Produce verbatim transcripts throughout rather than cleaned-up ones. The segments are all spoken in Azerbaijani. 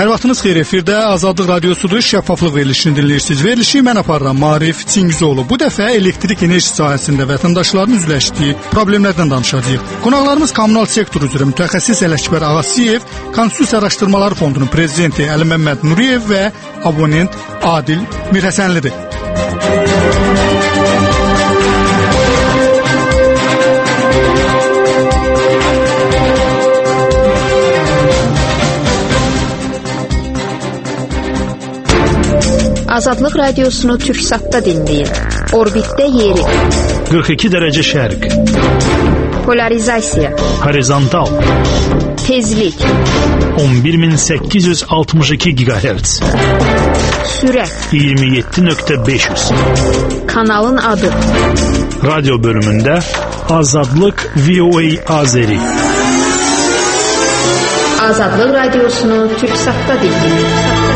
Hər vaxtınız xeyir, efirdə Azadlıq Radiosudur, şəffaflıq verilişini dinləyirsiniz. Verilişi mən aparıram, Marif Çingizoğlu. Bu dəfə elektrik enerji sahəsində vətəndaşların üzləşdiyi problemlərdən danışacağıq. Qonaqlarımız kommunal sektor üzrə mütəxəssis Ələkbər Ağasiyev, Konstitusiya Araşdırmaları Fondunun prezidenti Əli Məmməd Nuriyev və abonent Adil Mirhəsənlidir. Azadlıq Radiosunu Türksatda dinləyin. Orbitdə yeri. qırx iki dərəcə şərq. Polarizasiya. Horizontal. Tezlik. on bir min səkkiz yüz altmış iki gigahertz. Sürət. iyirmi yeddi nöqtə beş yüz. Kanalın adı. Radyo bölümündə Azadlıq V O A Azeri. Azadlıq Radiosunu Türksatda dinləyin.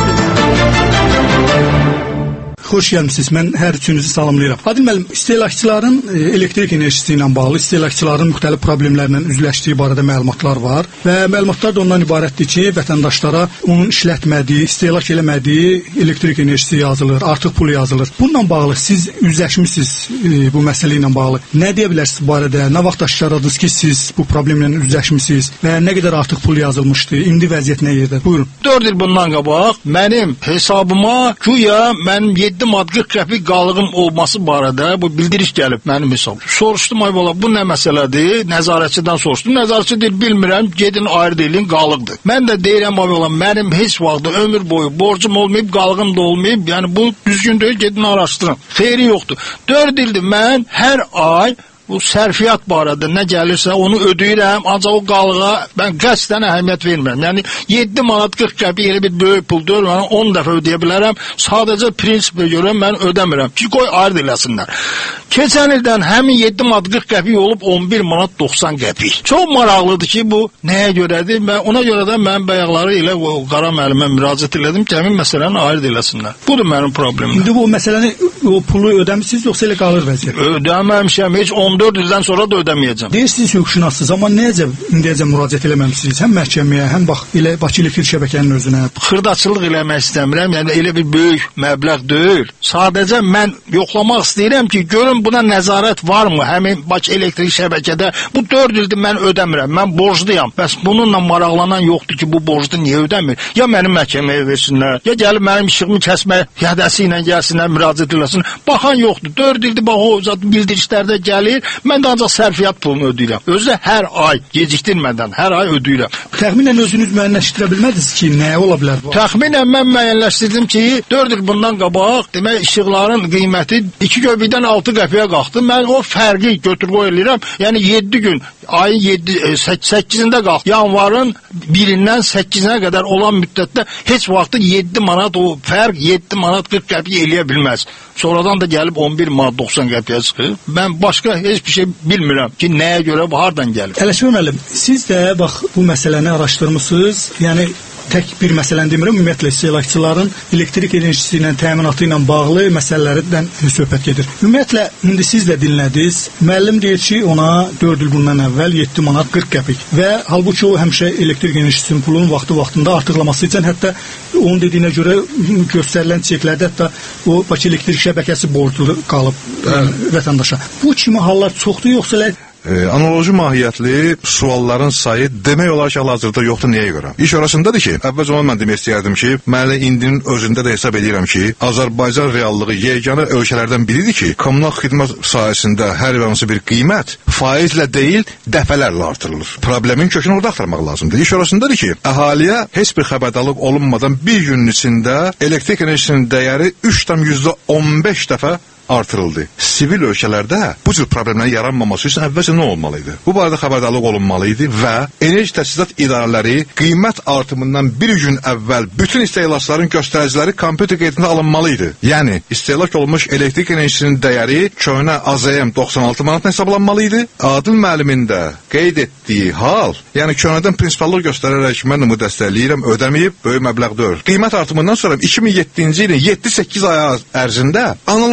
Xoş gəlmisiniz. Mən hər üçünüzü salamlayıram. Adil müəllim, istehlakçıların elektrik enerjisi ilə bağlı istehlakçıların müxtəlif problemlərlə üzləşdiyi barədə məlumatlar var və məlumatlar da ondan ibarətdir ki, vətəndaşlara onun işlətmədiyi, istehlak eləmədiyi elektrik enerjisi yazılır, artıq pul yazılır. Bununla bağlı siz üzləşmisiniz bu məsələ ilə bağlı. Nə deyə bilərsiniz bu barədə? Nə vaxt aşkardadınız ki, siz bu problemlə üzləşmisiniz və nə qədər artıq pul yazılmışdı? İndi vəziyyət nə yerdədir? Buyurun. dörd il bundan qabaq mənim hesabıma güya mənim yeddi manat qırx qəpik qalığım olması barədə bu bildiriş gəlib mənim hesabım. Soruşdum, ay bala, bu nə məsələdir? Nəzarətçidən soruşdum. Nəzarətçi deyir, bilmirəm, gedin ayrı deyilin, qalıqdır. Mən də deyirəm, ay bala, mənim heç vaxt ömür boyu borcum olmayıb, qalığım da olmayıb. Yəni bu düzgün deyil, gedin araşdırın. Xeyri yoxdur. dörd ildir mən hər ay bu sərfiyyat barədə nə gəlirsə onu ödəyirəm, ancaq o qalığa mən qəsdən əhəmiyyət vermirəm. Yəni yeddi manat qırx qəpik elə bir böyük pul deyil, mən on dəfə ödəyə bilərəm. Sadəcə prinsipə görə mən ödəmirəm ki, qoy ayrı eləsinlər. Keçən ildən həmin yeddi manat qırx qəpik olub on bir manat doxsan qəpik. Çox maraqlıdır ki, bu nəyə görədir və ona görə də mən bayaqları ilə o qara müəllimə müraciət elədim ki, həmin məsələni ayrı eləsinlər. Budur mənim problemim. İndi bu məsələni, o pulu ödəmisiniz yoxsa elə qalır vəziyyət? Ödəməmişəm, heç on dörd ildən sonra da ödəməyəcəm. Deyirsiniz hüquqşünassınız, amma necə indiyəcə müraciət eləməmisiniz? Həm məhkəməyə, həm bax elə Bakı elektrik şəbəkənin özünə. Xırdaçılıq eləmək istəmirəm, yəni elə bir böyük məbləğ deyil. Sadəcə mən yoxlamaq istəyirəm ki, görün buna nəzarət varmı? Həmin Bakı elektrik şəbəkədə bu dörd ildir mən ödəmirəm, mən borcluyam. Bəs bununla maraqlanan yoxdur ki, bu borclu niyə ödəmir? Ya mənim məhkəməyə versinlər, ya gəlib mənim işığımı kəsmək hədəsi ilə gəlsinlər, müraciət eləsin. Baxan yoxdur. dörd ildir bax o bildirişlərdə gəlir. Mən də ancaq sərfiyyat pulunu ödəyirəm. Özü də hər ay, gecikdirmədən, hər ay ödəyirəm. Təxminən özünüz müəyyənləşdirə bilmədiniz ki, nəyə ola bilər bu? Təxminən mən müəyyənləşdirdim ki, dörd il bundan qabaq, demək, işıqların qiyməti iki qəpikdən altı qəpiyə qalxdı. Mən o fərqi götür-qoy eləyirəm. Yəni yeddi gün, ayın yeddi, səkkizində qalxdı. Yanvarın birindən səkkizinə qədər olan müddətdə heç vaxtı yeddi manat o fərq yeddi manat qırx qəpik eləyə bilməz. Sonradan da gəlib on bir manat doxsan qəpiyə çıxır. Mən başqa heç bir şey bilmirəm ki, nəyə görə bu hardan gəlib. Ələkbər müəllim, siz də bax bu məsələni araşdırmısınız. Yəni tək bir məsələni demirəm, ümumiyyətlə istehlakçıların elektrik enerjisi ilə təminatı ilə bağlı məsələlərdən söhbət gedir. Ümumiyyətlə indi siz də dinlədiniz. Müəllim deyir ki, ona dörd il bundan əvvəl yeddi manat qırx qəpik və halbuki o həmişə elektrik enerjisinin pulunun vaxtı-vaxtında artırılması üçün hətta onun dediyinə görə göstərilən çeklərdə hətta o Bakı elektrik şəbəkəsi borclu qalıb ə, vətəndaşa. Bu kimi hallar çoxdur yoxsa elə Ee, analoji mahiyyətli sualların sayı demək olar ki, hal-hazırda yoxdur. Nəyə görə? İş orasındadır ki, əvvəlcə onu mən demək istəyərdim ki, mənə indinin özündə də hesab edirəm ki, Azərbaycan reallığı yeganə ölkələrdən biridir ki, kommunal xidmət sahəsində hər hansı bir qiymət faizlə deyil, dəfələrlə artırılır. Problemin kökünü orada axtarmaq lazımdır. İş orasındadır ki, əhaliyə heç bir xəbərdarlıq olunmadan bir günün içində elektrik enerjisinin dəyəri üç tam yüzdə on beş dəfə artırıldı. Sivil ölkələrdə bu cür problemlərin yaranmaması üçün əvvəlcə nə olmalıydı? Bu barədə xəbərdarlıq olunmalıydı və enerji təchizat idarələri qiymət artımından bir gün əvvəl bütün istehlakçıların göstəriciləri kompüter qeydinə alınmalıydı. Yəni, istehlak olmuş elektrik enerjisinin dəyəri köhnə A Z M doxsan altı manatla hesablanmalıydı. Adil müəllimin də qeyd etdiyi hal, yəni köhnədən prinsipallıq göstərərək mən bunu dəstəkləyirəm, ödəməyib, böyük məbləğ deyil. Qiymət artımından sonra iki min yeddinci ilin yeddi səkkiz ay ərzində analoji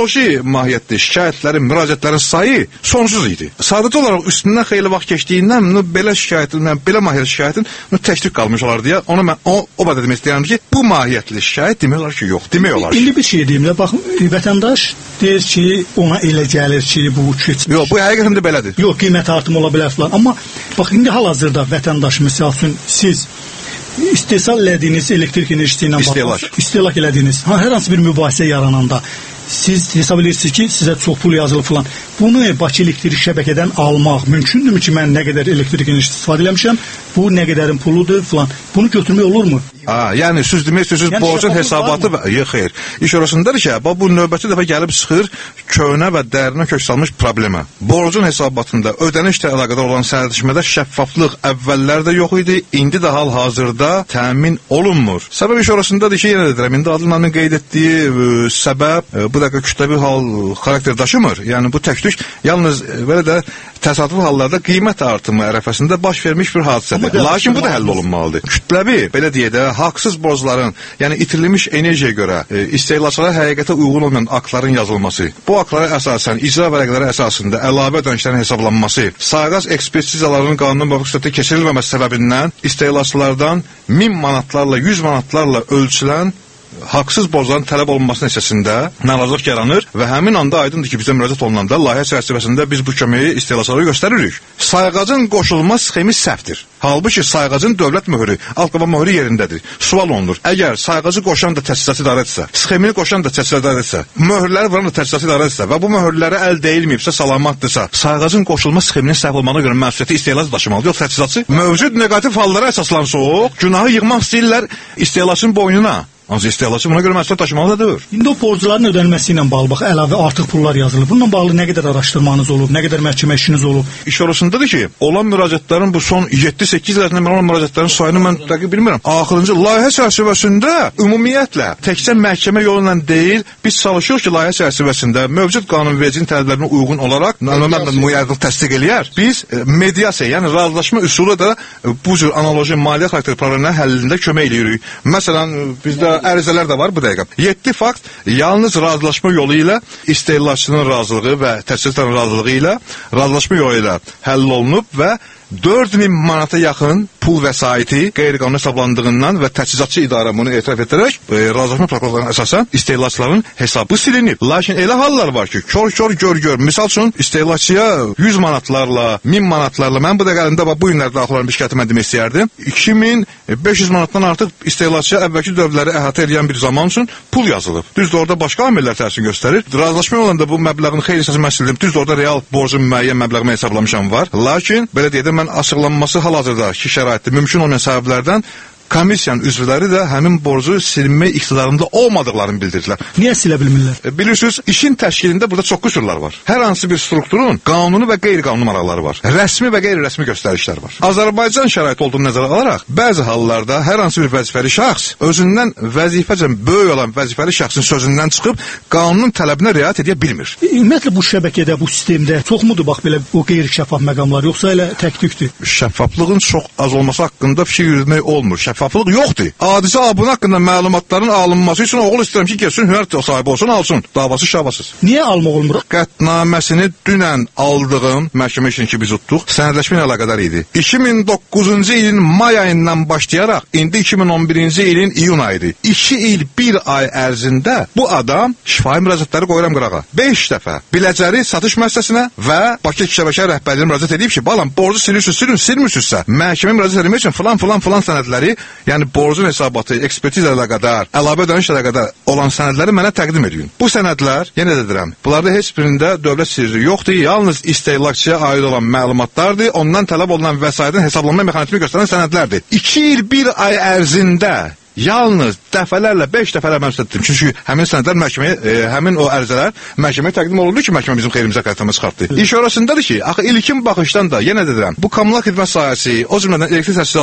mahiyyətli şikayətlərin, müraciətlərin sayı sonsuz idi. Sadəcə olaraq üstündən xeyli vaxt keçdiyindən belə şikayətin, belə mahiyyətli şikayətin təşkil qalmış olar deyə ona mən o, o qədər demək istəyirəm ki, bu mahiyyətli şikayət demək olar ki, yox, demək olar ki. İndi bir şey deyim də, bax, vətəndaş deyir ki, ona elə gəlir ki, bu keçmiş. Yox, bu həqiqətən də belədir. Yox, qiymət artımı ola bilər falan. Amma bax, indi hal-hazırda vətəndaş, misal üçün, siz istehsal elədiyiniz elektrik enerjisi ilə İstehlak. İstehlak elədiyiniz, ha, hər hansı bir mübahisə yarananda siz hesab edirsiniz ki, sizə çox pul yazılır falan. Bunu Bakı elektrik şəbəkədən almaq mümkündürmü ki, mən nə qədər elektrik enerjisi istifadə eləmişəm, bu nə qədərin puludur falan. Bunu götürmək olurmu? Ha, yəni siz demək istəyirsiniz, yəni, borcun hesabatı və... Yox, xeyr. İş orasındadır ki, bu növbəti dəfə gəlib çıxır köhnə və dərinə kök salmış problemə. Borcun hesabatında ödənişlə əlaqədar olan sənədləşmədə şəffaflıq əvvəllərdə yox idi, indi də hal-hazırda təmin olunmur. Səbəb iş orasındadır ki, yenə də deyirəm, indi Adılın qeyd etdiyi ə, səbəb ə, bu dəqiqə kütləvi hal xarakter daşımır. Yəni bu təklif yalnız ə, belə də təsadüfi hallarda qiymət artımı ərəfəsində baş vermiş bir hadisədir. Lakin bu da həll olunmalıdır. Kütləvi, belə deyə də, haqsız borcların, yəni itirilmiş enerjiyə görə e, istehlakçılara həqiqətə uyğun olmayan aktların yazılması, bu aktlara əsasən icra vərəqləri əsasında əlavə ödənişlərin hesablanması, sayğaz ekspertizalarının qanuna müvafiq surətdə keçirilməməsi səbəbindən istehlakçılardan min manatlarla, yüz manatlarla ölçülən haqsız borcların tələb olunması nəticəsində narazılıq yaranır və həmin anda aydındır ki, bizə müraciət olunanda layihə çərçivəsində biz bu köməyi istehlakçılara göstəririk. Sayğacın qoşulma sxemi səhvdir. Halbuki sayğacın dövlət möhrü, alt qaba möhrü yerindədir. Sual olunur. Əgər sayğacı qoşan da təchizatçı idarədirsə, sxemini qoşan da təchizatçı idarədirsə, möhürləri vuran da təchizatçı idarədirsə və bu möhürlərə əl deyilməyibsə, salamatdırsa, sayğacın qoşulma sxeminin səhv olmağına görə məsuliyyəti istehlakçı daşımalıdır, yox təchizatçı. Mövcud neqativ hallara əsaslansa, günahı yığmaq istəyirlər istehlakçının boynuna. Ancaq istehlakçı buna görə məsuliyyət daşımalıdır. İndi o borcların ödənilməsi ilə bağlı bax, əlavə artıq pullar yazılır. Bununla bağlı nə qədər araşdırmanız olub, nə qədər məhkəmə işiniz olub? İş orasındadır ki, olan müraciətlərin bu son yeddi səkkiz illərində mən olan müraciətlərin sayını mən dəqiq bilmirəm. Axırıncı layihə çərçivəsində ümumiyyətlə təkcə məhkəmə yolu ilə deyil, biz çalışıyoruz ki, layihə çərçivəsində mövcud qanunvericinin tələblərinə uyğun olaraq, mən müəyyən təsdiq eləyər. Biz mediasiya, yəni razılaşma üsulu da bu cür analoji maliyyə xarakterli problemlərin həllində kömək eləyirik. Məsələn, bizdə ərizələr də var bu dəqiqə. yeddi fakt yalnız razılaşma yolu ilə istehlakçının razılığı və təchizatçının razılığı ilə razılaşma yolu ilə həll olunub və dörd min manata yaxın pul vəsaiti qeyri-qanuni hesablandığından və təchizatçı idarə bunu etiraf edərək e, razılaşma protokollarına əsasən istehlakçıların hesabı silinib. Lakin elə hallar var ki, kör-kör gör-gör. Misal üçün istehlakçıya yüz manatlarla, min manatlarla, mən bu dəqiqələrində bu günlər daxil olan bir şikayəti mən demək istəyərdim. iki min beş yüz manatdan artıq istehlakçıya əvvəlki dövrləri əhatə edən bir zaman üçün pul yazılıb. Düzdür, orada başqa amillər təsir göstərir. Razılaşma olanda bu məbləğin xeyli hissəsini mən sildim. Düzdür, orada real borcun müəyyən məbləğini hesablamışam var. Lakin belə deyək də mən açıqlanması hal-hazırda ki, şəraitdə mümkün olmayan səbəblərdən komissiyanın üzvləri də həmin borcu silmək iqtidarında olmadıqlarını bildirdilər. Niyə silə bilmirlər? E, bilirsiniz, işin təşkilində burada çox qüsurlar var. Hər hansı bir strukturun qanuni və qeyri-qanuni maraqları var. Rəsmi və qeyri-rəsmi göstərişlər var. Azərbaycan şəraiti olduğunu nəzərə alaraq, bəzi hallarda hər hansı bir vəzifəli şəxs özündən vəzifəcən böyük olan vəzifəli şəxsin sözündən çıxıb qanunun tələbinə riayət edə bilmir. E, ümumiyyətlə bu şəbəkədə, bu sistemdə çoxmudur bax belə o qeyri-şəffaf məqamlar, yoxsa elə tək-tükdür? Şəffaflığın çox az olması haqqında fikir yürütmək olmur. Şəffaflıq yoxdur. Adicə abun haqqında məlumatların alınması üçün oğul istəyirəm ki, gəlsin, hünər sahibi olsun, alsın. Davası şabasız. Niyə almaq olmur? Qətnaməsini dünən aldığım məhkəmə işini ki, biz utduq, sənədləşmə ilə əlaqədar idi. iki min doqquzuncu ilin may ayından başlayaraq, indi iki min on birinci ilin iyun ayıdır. iki il, bir ay ərzində bu adam şifahi müraciətləri qoyuram qırağa. beş dəfə Biləcəri satış müəssisəsinə və Bakı şəbəkə rəhbərliyinə müraciət edib ki, balam, borcu silirsiniz, silin, silmirsizsə, məhkəmə müraciət etmək üçün filan, filan, filan sənədləri, yəni borcun hesabatı, ekspertizə ilə qədər, əlavə ödənişlə qədər olan sənədləri mənə təqdim edin. Bu sənədlər, yenə də deyirəm, bunlarda heç birində dövlət sirri yoxdur, yalnız istehlakçıya aid olan məlumatlardır, ondan tələb olunan vəsaitin hesablanma mexanizmi göstərən sənədlərdir. iki il, bir ay ərzində yalnız dəfələrlə, beş dəfələr mən üstətdim. Çünki həmin sənədlər məhkəməyə, e, həmin o ərizələr məhkəməyə təqdim olundu ki, məhkəmə bizim xeyrimizə qətləmə çıxartdı. İş orasındadır ki, axı ilkin baxışdan da, yenə də deyirəm, bu kommunal xidmət sahəsi, o cümlədən elektrik təchizatı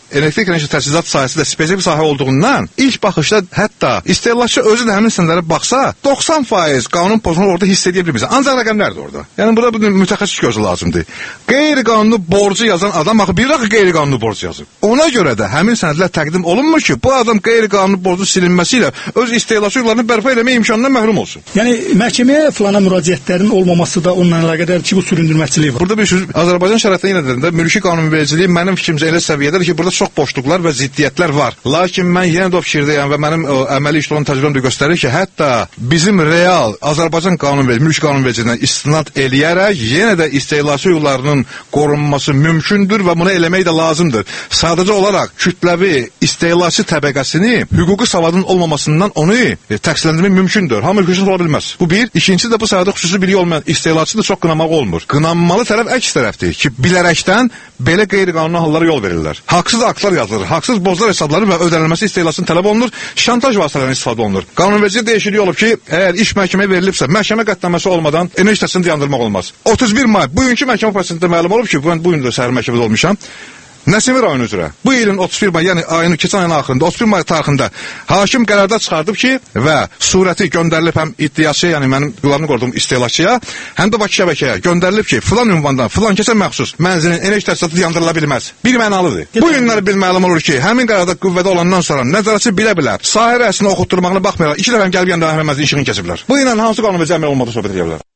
elektrik enerji təchizat sahəsi də spesifik sahə olduğundan ilk baxışda hətta istehlakçı özü də həmin sənədlərə baxsa doxsan faiz qanun pozuntuları orada hiss edə bilmir. Ancaq rəqəm nədir orada? Yəni burada bu mütəxəssis gözü lazımdır. Qeyri-qanuni borcu yazan adam axı bir axı qeyri-qanuni borc yazır. Ona görə də həmin sənədlər təqdim olunmur ki, bu adam qeyri-qanuni borcun silinməsi ilə öz istehlakçı hüquqlarını bərpa etmə imkanından məhrum olsun. Yəni məhkəməyə filana müraciətlərin olmaması da onunla əlaqədardır ki, bu süründürməçilik var. Burada bir söz Azərbaycan şəraitində yenə də mülki qanunvericiliyi mənim fikrimcə elə səviyyədədir ki, burada çox boşluqlar və ziddiyyətlər var. Lakin mən yenə də o fikirdəyəm və mənim o, əməli işdə olan təcrübəm də göstərir ki, hətta bizim real Azərbaycan qanunvericiliyi, mülki qanunvericiliyindən istinad eləyərək yenə də istehlakçı hüquqlarının qorunması mümkündür və bunu eləmək də lazımdır. Sadəcə olaraq kütləvi istehlakçı təbəqəsini hüquqi savadın olmamasından onu e, təqsirləndirmək mümkündür. Hamı hüquqsuz ola bilməz. Bu bir. İkincisi də bu sahədə xüsusi biliyi olmayan istehlakçı da çox qınamaq olmur. Qınanmalı tərəf əks tərəfdir ki, bilərəkdən belə qeyri-qanuni hallara yol verirlər. Haqsız aktlar yazılır, haqsız borclar hesabları və ödənilməsi istehlakçının tələb olunur, şantaj vasitələrindən istifadə olunur. Qanunvericilik dəyişikliyi olub ki, əgər iş məhkəməyə verilibsə, məhkəmə qətnəməsi olmadan enerji təchizatını dayandırmaq olmaz. otuz bir may bugünkü məhkəmə prosesində məlum olub ki, bu gün də səhər məhkəmədə olmuşam. Nəsimi rayonu üzrə bu ilin otuz bir may, yəni ayının keçən ayın axırında otuz bir may tarixində hakim qərarda çıxardıb ki və surəti göndərilib həm iddiaçıya, yəni mənim hüquqlarını qoruduğum istehlakçıya, həm də Bakı şəbəkəyə göndərilib ki, filan ünvandan, filan kəsə məxsus mənzilin enerji təchizatı dayandırıla bilməz. Bir mənalıdır. Bu günlər bil məlum olur ki, həmin qərarda qüvvədə olandan sonra nəzarətçi bilə-bilə sahə rəisini oxutdurmağına baxmayaraq iki dəfə gəlib yanında həmin mənzilin işığını kəsiblər. Bu ilə hansı qanunverici əməl olmadığı söhbət edə bilər?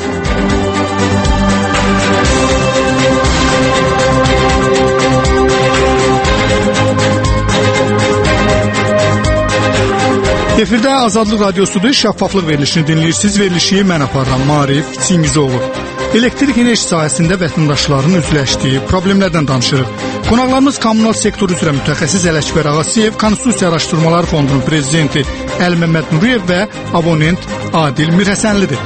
Efirdə Azadlıq Radiosudur, şəffaflıq verilişini dinləyirsiniz. Verilişi mən aparıram, Marif Çingizoğlu. Elektrik enerji sahəsində vətəndaşların üzləşdiyi problemlərdən danışırıq. Qonaqlarımız kommunal sektor üzrə mütəxəssis Ələkbər Ağasiyev, Konstitusiya Araşdırmaları Fondunun prezidenti Əlməmməd Nuriyev və abonent Adil Mirhəsənlidir.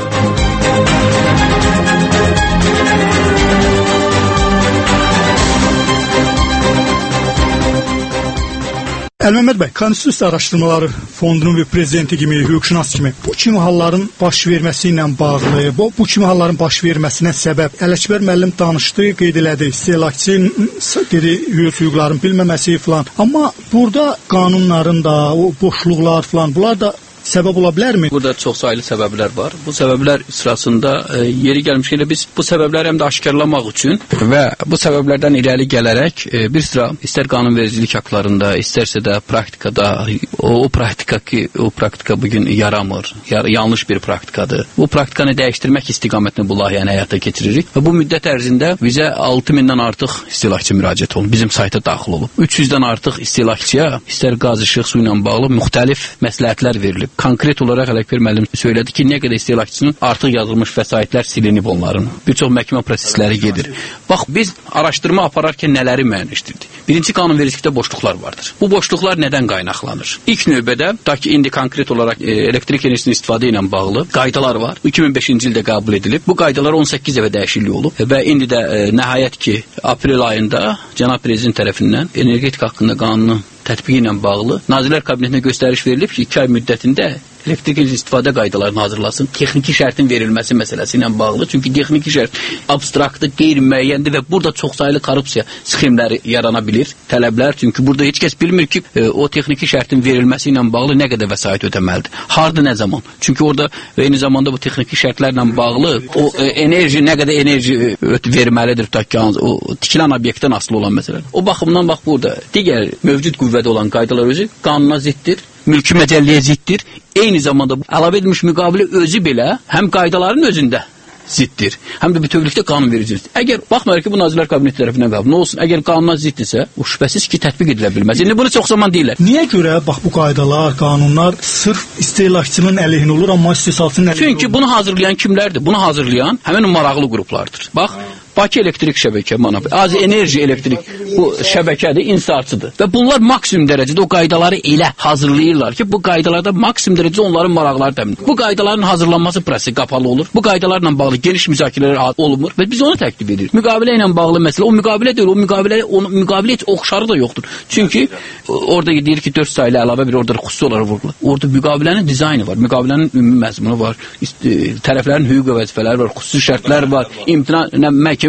Əlməmməd bəy, Konstitusiya Araşdırmaları Fondunun və prezidenti kimi, hüquqşünas kimi bu kimi halların baş verməsi ilə bağlı, bu, bu kimi halların baş verməsinə səbəb Ələkbər müəllim danışdı, qeyd elədi, istehlakçının dedi, hüquqların bilməməsi falan. Amma burada qanunların da, o boşluqlar falan, bunlar da səbəb ola bilərmi? Burada çoxsaylı səbəblər var. Bu səbəblər sırasında e, yeri gəlmişkən biz bu səbəbləri həm də aşkarlamaq üçün və bu səbəblərdən irəli gələrək e, bir sıra istər qanunvericilik aktlarında, istərsə də praktikada o, o praktika ki, o praktika bugün yaramır. Yar, yanlış bir praktikadır. Bu praktikanı dəyişdirmək istiqamətində bu layihəni həyata keçiririk və bu müddət ərzində bizə altı mindən artıq istehlakçı müraciət olunub. Bizim sayta daxil olub. üç yüzdən artıq istehlakçıya istər qaz, işıq, su ilə bağlı müxtəlif məsləhətlər verilib. Konkret olaraq Ələkbər müəllim söylədi ki, nə qədər istehlakçının artıq yazılmış vəsaitlər silinib onların. Bir çox məhkəmə prosesləri gedir. Bax, biz araşdırma apararkən nələri müəyyənləşdirdik? Birinci, qanunvericilikdə boşluqlar vardır. Bu boşluqlar nədən qaynaqlanır? İlk növbədə, da ki, indi konkret olaraq e, elektrik enerjisinin istifadə ilə bağlı qaydalar var. iki min beşinci ildə qəbul edilib. Bu qaydalar on səkkiz dəfə dəyişiklik olub və indi də e, nəhayət ki, aprel ayında cənab prezident tərəfindən energetika haqqında qanunun tətbiqi ilə bağlı Nazirlər Kabinetinə göstəriş verilib ki, iki ay müddətində elektrik enerji istifadə qaydalarını hazırlasın. Texniki şərtin verilməsi məsələsi ilə bağlı. Çünki texniki şərt abstraktdır, qeyri-müəyyəndir və burada çoxsaylı korrupsiya sxemləri yarana bilir, tələblər. Çünki burada heç kəs bilmir ki, e, o texniki şərtin verilməsi ilə bağlı nə qədər vəsait ödəməlidir. Harda, nə zaman? Çünki orada və eyni zamanda bu texniki şərtlərlə bağlı o e, enerji, nə qədər enerji e, verməlidir, ki, o tikilən obyektdən asılı olan məsələ. O baxımdan bax burada digər mövcud qüvvədə olan qaydalar özü qanuna ziddir. Mülki məcəlləyə ziddir. Eyni zamanda əlavə edilmiş müqavilə özü belə həm qaydaların özündə ziddir, həm də bütövlükdə qanunvericidir. Əgər baxmayaraq ki, bu Nazirlər Kabineti tərəfindən qəbul, nə olsun, əgər qanuna ziddirsə, o şübhəsiz ki, tətbiq edilə bilməz. İndi bunu çox zaman deyirlər. Niyə görə bax bu qaydalar, qanunlar sırf istehlakçının əleyhinə olur, amma istehsalçının əleyhinə olur? Çünki bunu hazırlayan kimlərdir? Bunu hazırlayan həmin maraqlı qruplardır. Bax, Bakı elektrik şəbəkə monopol, Az Enerji elektrik bu şəbəkədir, inhisarçıdır. Və bunlar maksimum dərəcədə o qaydaları elə hazırlayırlar ki, bu qaydalarda maksimum dərəcədə onların maraqları təmin edilir. Bu qaydaların hazırlanması prosesi qapalı olur. Bu qaydalarla bağlı geniş müzakirələr olunur və biz onu təklif edirik. Müqavilə ilə bağlı məsələ, o müqavilə deyil, o müqavilə, o müqavilə heç oxşarı da yoxdur. Çünki orada deyir ki, dörd saylı əlavə bir orada xüsusi olaraq vurulur. Orada müqavilənin dizaynı var, müqavilənin ümumi məzmunu var, tərəflərin hüquq və vəzifələri var, xüsusi şərtlər var, imtina, məhkəmə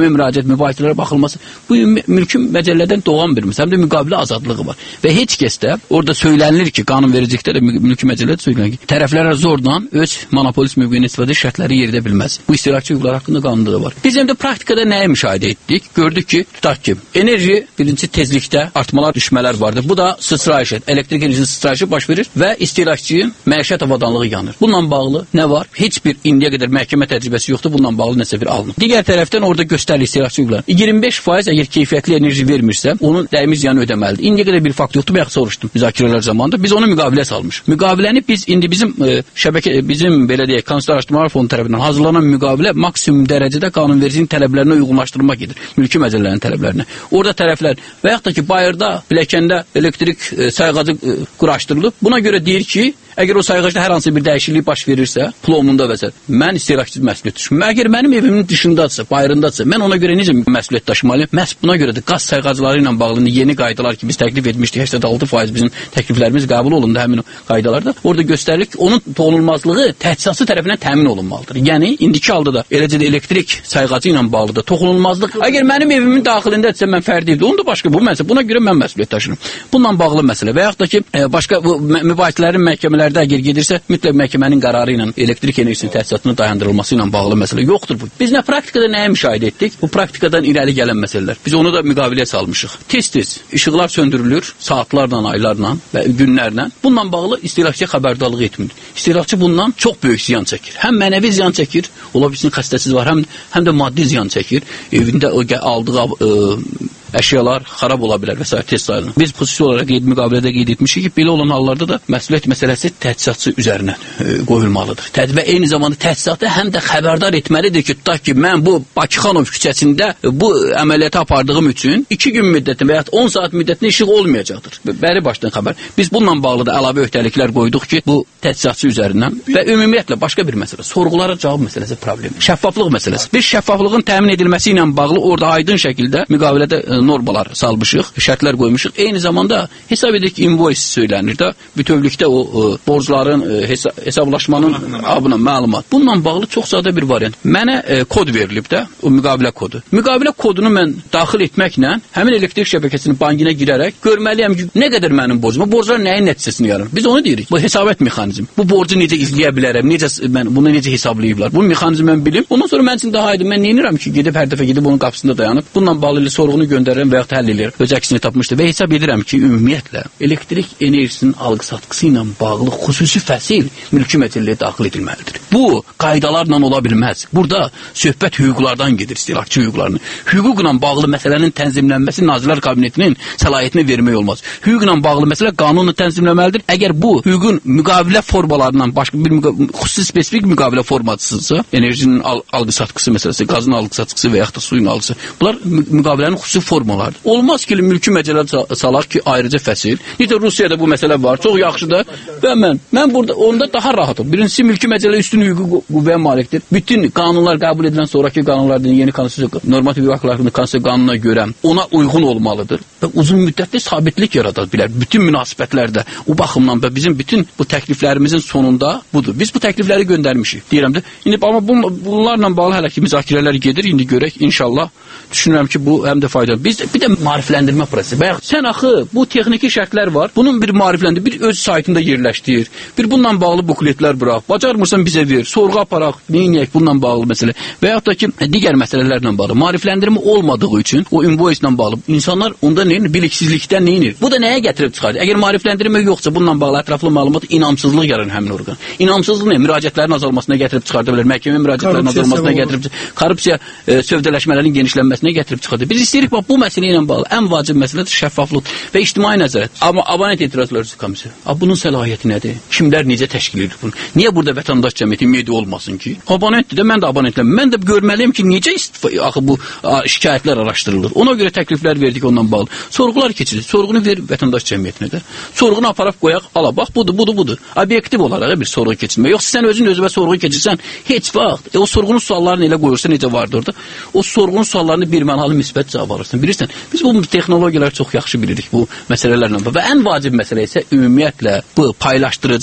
məhkəmə müraciət, mübahisələrə baxılması bu mülkün məcəllədən doğan bir məsələ, həm də müqavilə azadlığı var. Və heç kəs də orada söylənilir ki, qanunvericilikdə də mülki məcəllədə söylənilir ki, tərəflərə zorla öz monopolist mövqeyinə istifadə şərtləri yeridə bilməz. Bu istehlakçı hüquqları haqqında qanunda da var. Biz həm də praktikada nəyi müşahidə etdik? Gördük ki, tutaq ki, enerji birinci tezlikdə artmalar, düşmələr vardır. Bu da sıçrayış, elektrik enerjisinin sıçrayışı baş verir və istehlakçının məişət avadanlığı yanır. Bununla bağlı nə var? Heç bir indiyə qədər məhkəmə təcrübəsi yoxdur. Bununla bağlı nəsə bir alınır. Digər tərəfdən orada göstərilir istehlakçı hüquqları. iyirmi beş faiz əgər keyfiyyətli enerji vermirsə, onun dəymiş ziyanı ödəməlidir. İndiyə qədər bir fakt yoxdur. Bayaq soruşdum müzakirələr zamanında. Biz onu müqavilə salmışıq. Müqaviləni biz indi bizim e, şəbəkə bizim belə deyək, Konstitusiya Araşdırmalar Fondu tərəfindən hazırlanan müqavilə maksimum dərəcədə qanunvericinin tələblərinə uyğunlaşdırmaq gedir. Mülki məcəllərin tələblərinə. Orada tərəflər və yaxud da ki, bayırda, pilləkəndə elektrik e, sayğacı e, quraşdırılıb. Buna görə deyir ki, əgər o sayğacda hər hansı bir dəyişiklik baş verirsə, plomunda və s. mən istehlakçı məsuliyyət daşıyım. Əgər mənim evimin dışındadırsa, bayırındadırsa, mən ona görə necə məsuliyyət daşımalıyım? Məhz buna görədir qaz sayğacları ilə bağlı yeni qaydalar ki, biz təklif etmişdik, səksən altı faiz bizim təkliflərimiz qəbul olundu həmin o qaydalarda. Orada göstərilir ki, onun toxunulmazlığı təchizatçı tərəfindən təmin olunmalıdır. Yəni indiki halda da eləcə də elektrik sayğacı ilə bağlı da toxunulmazlıq. Əgər mənim evimin daxilindədirsə, mən fərdi evdə, onu da başqa bu məsələ. Buna görə mən məsuliyyət daşıyıram. Bununla bağlı məsələ və yaxud da ki, başqa bu mübahisələrin məhkəmələrdə əgər gedirsə, mütləq məhkəmənin qərarı ilə elektrik enerjisinin təsisatının dayandırılması ilə bağlı məsələ yoxdur bu. Biz nə praktikada nəyə müşahidə etdik? Bu praktikadan irəli gələn məsələlər. Biz onu da müqaviləyə salmışıq. Tez-tez işıqlar söndürülür, saatlarla, aylarla və günlərlə. Bununla bağlı istehlakçı xəbərdarlığı etmir. İstehlakçı bundan çox böyük ziyan çəkir. Həm mənəvi ziyan çəkir, ola bilsin xəstəsiz var, həm həm də maddi ziyan çəkir. Evində o aldığı ə, əşyalar xarab ola bilər və s. test sayılır. Biz xüsusi olaraq qeyd müqavilədə qeyd etmişik ki, belə olan hallarda da məsuliyyət məsələsi təchizatçı üzərinə e, qoyulmalıdır. Tədbir eyni zamanda təchizatı həm də xəbərdar etməlidir ki, tutaq ki, mən bu Bakıxanov küçəsində bu əməliyyatı apardığım üçün iki gün müddətində və ya on saat müddətində işıq olmayacaqdır. Bəri başdan xəbər. Biz bununla bağlı da əlavə öhdəliklər qoyduq ki, bu təchizatçı üzərindən və ümumiyyətlə başqa bir məsələ, sorğulara cavab məsələsi problemi. Şəffaflıq məsələsi. Bir şəffaflığın təmin edilməsi ilə bağlı orada aydın şəkildə müqavilədə e, normalar salmışıq, şərtlər qoymuşuq. Eyni zamanda hesab edirik ki, invoice söylənir də, bütövlükdə o ə, borcların ə, hesab, hesablaşmanın abına məlumat. Bununla bağlı çox sadə bir variant. Mənə ə, kod verilib də, o müqavilə kodu. Müqavilə kodunu mən daxil etməklə həmin elektrik şəbəkəsinin bankına girərək görməliyəm ki, nə qədər mənim borcum, bu borclar nəyin nəticəsini yaranır? Biz onu deyirik. Bu hesabət mexanizmi. Bu borcu necə izləyə bilərəm, necə mən bunu necə hesablayıblar? Bu mexanizmi mən bilim. Ondan sonra mən üçün daha aydın. Mən nə edirəm ki, gedib hər dəfə gedib onun qapısında dayanıb, bununla bağlı sorğunu göndər və yaxud həll edir, öz əksini tapmışdır və hesab edirəm ki, ümumiyyətlə elektrik enerjisinin alqı-satqısı ilə bağlı xüsusi fəsil mülki məcəlləyə daxil edilməlidir. Bu qaydalarla ola bilməz. Burada söhbət hüquqlardan gedir, istehlakçı hüquqlarını. Hüquqla bağlı məsələnin tənzimlənməsi Nazirlər Kabinetinin səlahiyyətinə vermək olmaz. Hüquqla bağlı məsələ qanunla tənzimləməlidir. Əgər bu hüququn müqavilə formalarından başqa bir xüsusi spesifik müqavilə formasıdırsa, enerjinin al alqı-satqısı məsələsi, qazın alqı-satqısı və yaxud da suyun alqısı, bunlar müqavilənin xüsusi formalardır. Olmaz ki, mülki məcəllə salaq ki, ayrıca fəsil. Necə Rusiyada bu məsələ var, çox yaxşıdır və mən, mən burada onda daha rahatım. Birincisi, mülki məcəllə üstün hüquqi qüvvəyə malikdir. Bütün qanunlar qəbul edilen sonraki qanunlardan yeni konstitusiya, normativ hüquq haqqında konstitusiya qanununa görə ona uyğun olmalıdır və uzun müddətli sabitlik yarada bilər. Bütün münasibətlərdə o baxımdan və bizim bütün bu təkliflərimizin sonunda budur. Biz bu təklifləri göndərmişik. Deyirəm də, indi amma bunlarla bağlı hələ ki müzakirələr gedir. İndi görək inşallah. Düşünürəm ki, bu həm də faydalı. Biz bir də maarifləndirmə prosesi. Bayaq sən axı bu texniki şərtlər var. Bunun bir maarifləndir, bir öz saytında yerləşdir. Bir bununla bağlı bukletlər burax. Bacarmırsan bizə ver. Sorğu aparaq. Neyiniyək bununla bağlı məsələ. Və yaxud da ki, digər məsələlərlə bağlı. Maarifləndirmə olmadığı üçün o invoice ilə bağlı insanlar onda neyinir? Biliksizlikdən neyinir? Bu da nəyə gətirib çıxardır? Əgər maarifləndirmə yoxsa bununla bağlı ətraflı məlumat inamsızlıq yaranır həmin orqan. İnamsızlıq nə? Müraciətlərin azalmasına gətirib çıxarda bilər. Məhkəmə müraciətlərinin azalmasına gətirib korrupsiya e, sövdələşmələrin genişlənməsinə gətirib çıxardı. Biz istəyirik bax bu məsələ ilə bağlı ən vacib məsələdir şəffaflıq və ictimai nəzarət. Amma abonent etirazları komisiya. Bunun səlahiyyəti nədir? Kimlər necə təşkil edir bunu? Niyə burada vətəndaş cəmiyyəti media olmasın ki? Abonentdir də, mən də abonentləm. Mən də görməliyəm ki, necə axı bu şikayətlər araşdırılır. Ona görə təkliflər verdik ondan bağlı. Sorğular keçirir. Sorğunu ver vətəndaş cəmiyyətinə də. Sorğunu aparıb qoyaq, ala bax budur, budur, budur. Obyektiv olaraq bir sorğu keçirmə. Yoxsa sən özün özünə sorğu keçirsən, heç vaxt e, o sorğunun suallarını elə qoyursa necə vardı orada? O sorğunun suallarını bir mənalı müsbət cavab alırsan. Bilirsən, biz bu texnologiyaları çox yaxşı bilirik bu məsələlərlə. Və ən vacib məsələ isə ümumiyyətlə bu paylaşdırıcı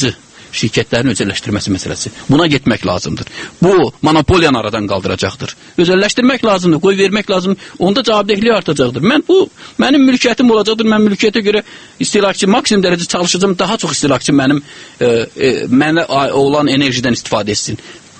şirkətlərin özəlləşdirməsi məsələsi. Buna getmək lazımdır. Bu monopoliyanı aradan qaldıracaqdır. Özəlləşdirmək lazımdır, qoy vermək lazımdır. Onda cavabdehlik artacaqdır. Mən bu mənim mülkiyyətim olacaqdır. Mən mülkiyyətə görə istehlakçı maksimum dərəcə çalışacağım. Daha çox istehlakçı mənim e, e, mənə olan enerjidən istifadə etsin.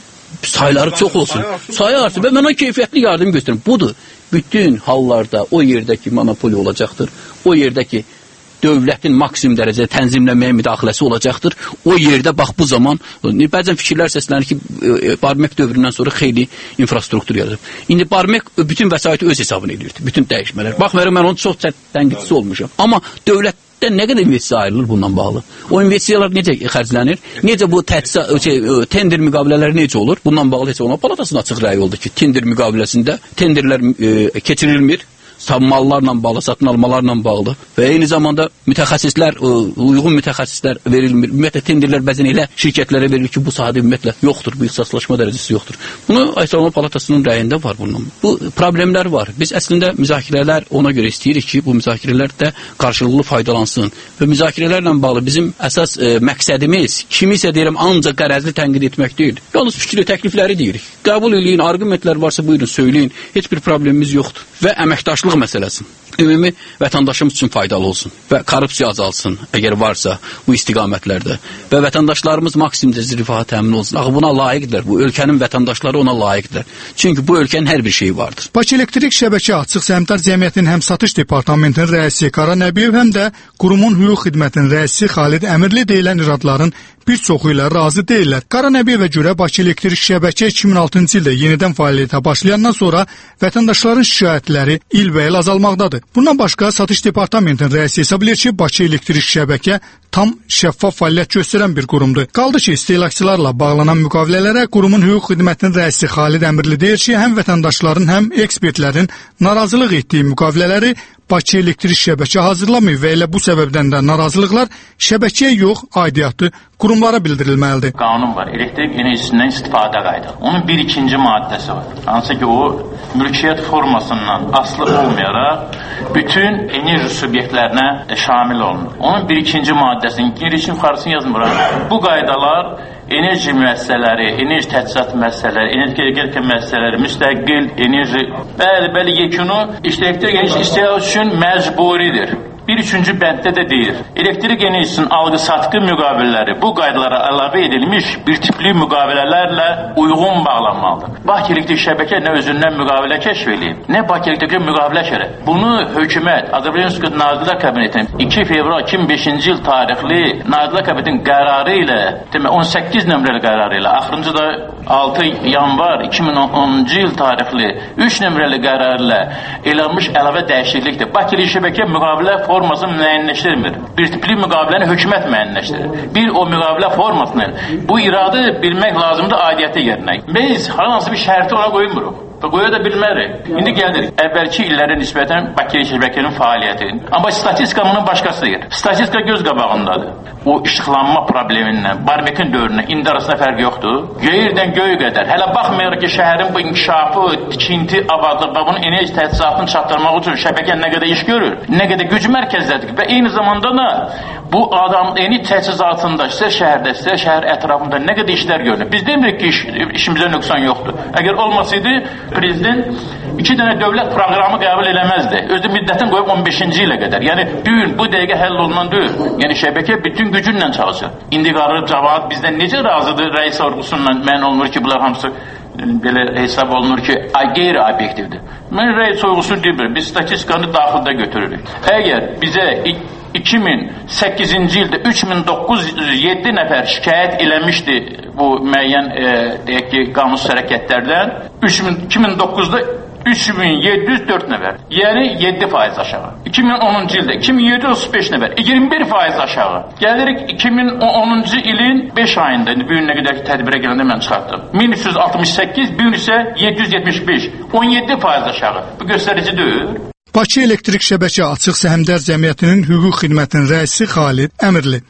Sayları çox olsun. Sayı artsın və mənə keyfiyyətli yardım göstərin. Budur. Bütün hallarda o yerdəki monopoli olacaqdır. O yerdəki dövlətin maksimum dərəcədə tənzimləməyə müdaxiləsi olacaqdır. O yerdə bax bu zaman bəzən fikirlər səslənir ki, Barmek dövründən sonra xeyli infrastruktur yaradıb. İndi Barmek bütün vəsaiti öz hesabına edirdi. Bütün dəyişmələr. Baxmayaraq mən onun çox tənqidçisi olmuşam. Amma dövlətdən nə qədər investisiya ayrılır bundan bağlı? O investisiyalar necə xərclənir? Necə bu təhsis, şey, tender müqavilələri necə olur? Bundan bağlı heç ona palatasının açıq rəyi oldu ki, tender müqaviləsində tenderlər e, keçirilmir. Mallarla bağlı, satın almalarla bağlı və eyni zamanda mütəxəssislər, uyğun mütəxəssislər verilmir. Ümumiyyətlə tenderlər bəzən elə şirkətlərə verilir ki, bu sahədə ümumiyyətlə yoxdur, bu ixtisaslaşma dərəcəsi yoxdur. Bunu Aysalma Palatasının rəyində var bunun. Bu problemlər var. Biz əslində müzakirələr ona görə istəyirik ki, bu müzakirələr də qarşılıqlı faydalansın və müzakirələrlə bağlı bizim əsas e, məqsədimiz kimisə deyirəm ancaq qərəzli tənqid etmək deyil. Yalnız fikri, təklifləri deyirik. Qəbul eləyin, arqumentlər varsa buyurun, söyləyin. Heç bir problemimiz yoxdur. Və əməkdaşlıq məsələsi ümumi vətəndaşımız üçün faydalı olsun və korrupsiya azalsın, əgər varsa bu istiqamətlərdə və vətəndaşlarımız maksimum dərəcədə rifaha təmin olsun. Axı buna layiqdirlər. Bu ölkənin vətəndaşları ona layiqdirlər. Çünki bu ölkənin hər bir şeyi vardır. Bakı Elektrik Şəbəkə Açıq Səhmdar Cəmiyyətinin həm satış departamentinin rəisi Qara Nəbiyev, həm də qurumun hüquq xidmətinin rəisi Xalid Əmirli deyilən iradların bir çoxu ilə razı deyirlər. Qara Nəbiyevə görə Bakı Elektrik Şəbəkə iki min altıncı ildə yenidən fəaliyyətə başlayandan sonra vətəndaşların şikayətləri ilbəil azalmaqdadır. Bundan başqa satış departamentinin rəisi hesab edir ki, Bakı Elektrik Şəbəkə tam şəffaf fəaliyyət göstərən bir qurumdur. Qaldı ki, istehlakçılarla bağlanan müqavilələrə qurumun hüquq xidmətinin rəisi Xalid Əmirli deyir ki, həm vətəndaşların, həm ekspertlərin narazılıq etdiyi müqavilələri Bakı Elektrik Şəbəkə hazırlamayıb və elə bu səbəbdən də narazılıqlar şəbəkəyə yox, aidiyyatı qurumlara bildirilməlidir. Qanun var, elektrik enerjisindən istifadə qaydı. Onun bir ikinci maddəsi var. Hansı ki, o mülkiyyət formasından asılı olmayaraq bütün enerji subyektlərinə şamil olunur. Onun bir ikinci maddəsinin girişin yuxarısını yazmıram. Bu qaydalar enerji müəssisələri, enerji təchizat müəssisələri, enerji müəssisələri, müstəqil enerji, bəli, bəli, yekunu elektrik enerji istehlak üçün məcburidir. Bir üçüncü bənddə də deyir, elektrik enerjisinin alqı-satqı müqavilələri bu qaydalara əlavə edilmiş bir tipli müqavilələrlə uyğun bağlanmalıdır. Bakı Elektrik Şəbəkə nə özündən müqavilə kəşf edib, nə Bakı Elektrik müqavilə şərə. Bunu hökumət, Azərbaycan Nazirlər Kabinetinin iki fevral iki min beşinci il tarixli Nazirlər Kabinetinin qərarı ilə, demək on səkkiz nömrəli qərarı ilə, axırıncı da altı yanvar iki min onuncu il tarixli üç nömrəli qərarı ilə elanmış əlavə dəyişiklikdir. Bakı Elektrik Şəbəkə müqavilə formasını müəyyənləşdirmir. Bir tipli müqaviləni hökumət müəyyənləşdirir. Bir o müqavilə formasını, bu iradı bilmək lazımdır aidiyyəti yerinə. Biz hər hansı bir şərti ona qoymuruq. Və qoya da bilmərik. İndi gəlirik əvvəlki illərə nisbətən Bakı Şəbəkənin fəaliyyəti. Amma statistika bunun başqasıdır. Statistika göz qabağındadır. O işıqlanma problemindən, Barmekin dövrünə indi arasında fərq yoxdur. Göyirdən göy qədər. Hələ baxmayaraq ki, şəhərin bu inkişafı, tikinti, abadlıq və bunun enerji təchizatını çatdırmaq üçün şəbəkə nə qədər iş görür, nə qədər güc mərkəzlədir və eyni zamanda da bu adam enerji təchizatında, istər şəhərdə, istər şəhər ətrafında nə qədər işlər görünür. Biz demirik ki, iş, işimizdə nöqsan yoxdur. Əgər olmasaydı, prezident iki dənə dövlət proqramı qəbul eləməzdi. Özü müddətin qoyub on beşinci ilə qədər. Yəni, düyün bu dəqiqə həll olunan deyil. Yəni, şəbəkə bütün gücünlə çalışır. İndi qarı cavab bizdən necə razıdır rəis sorğusundan mən olmur ki, bunlar hamısı belə hesab olunur ki, qeyri-obyektivdir. Mən rəis sorğusunu deyir, biz statistikanı daxildə götürürük. Əgər bizə iki min səkkizinci ildə üç min doqquz yüz yeddi nəfər şikayət eləmişdi bu müəyyən e, deyək ki, qanunsuz hərəkətlərdən. iki min doqquzda üç min yeddi yüz dörd nəfər. Yəni yeddi faiz aşağı. iki min onuncu ildə iki min yeddi yüz otuz beş nəfər. iyirmi bir faiz aşağı. Gəlirik iki min onuncu ilin beş ayında, bu gün nə qədər tədbirə gələndə mən çıxartdım. min üç yüz altmış səkkiz, bu gün isə yeddi yüz yetmiş beş. on yeddi faiz aşağı. Bu göstərici deyil. Bakı Elektrik Şəbəkə Açıq Səhmdar Cəmiyyətinin hüquq xidmətinin rəisi Xalid Əmirli.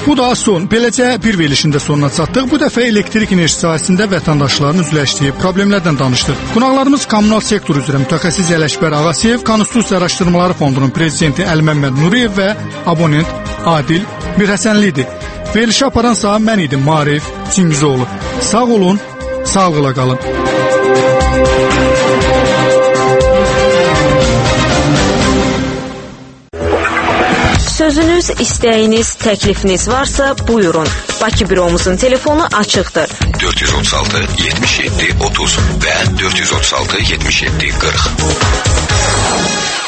Bu da son. Beləcə bir verilişin də sonuna çatdıq. Bu dəfə elektrik enerjisi sahəsində vətəndaşların üzləşdiyi problemlərdən danışdıq. Qonaqlarımız kommunal sektor üzrə mütəxəssis Ələkbər Ağasiyev, Konstitusiya Araşdırmaları Fondunun prezidenti Əliməmməd Nuriyev və abonent Adil Mirhəsənlidir. Verilişi aparansa mən idim Marif Çingizoğlu. Sağ olun, sağlıqla qalın. Sözünüz, istəyiniz, təklifiniz varsa buyurun. Bakı büromuzun telefonu açıqdır. dörd yüz otuz altı yetmiş yeddi otuz və dörd yüz otuz altı yetmiş yeddi qırx.